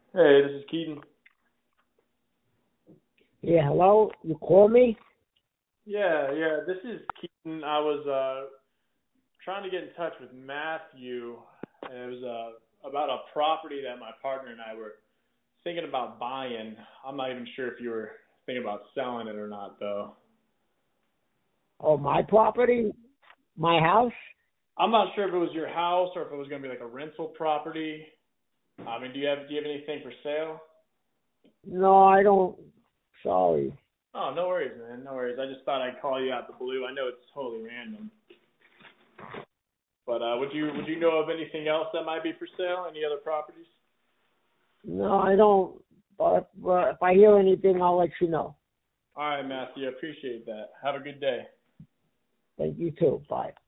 Hey, this is Keaton. Yeah, hello? You call me? Yeah, this is Keaton. I was trying to get in touch with Matthew, and it was about a property that my partner and I were thinking about buying. I'm not even sure if you were thinking about selling it or not, though. Oh, my property? My house? I'm not sure if it was your house or if it was going to be like a rental property. I mean, do you have anything for sale? No, I don't. Sorry. Oh, no worries, man. No worries. I just thought I'd call you out the blue. I know it's totally random, but would you know of anything else that might be for sale? Any other properties? No, I don't. But if I hear anything, I'll let you know. All right, Matthew. I appreciate that. Have a good day. Thank you too. Bye.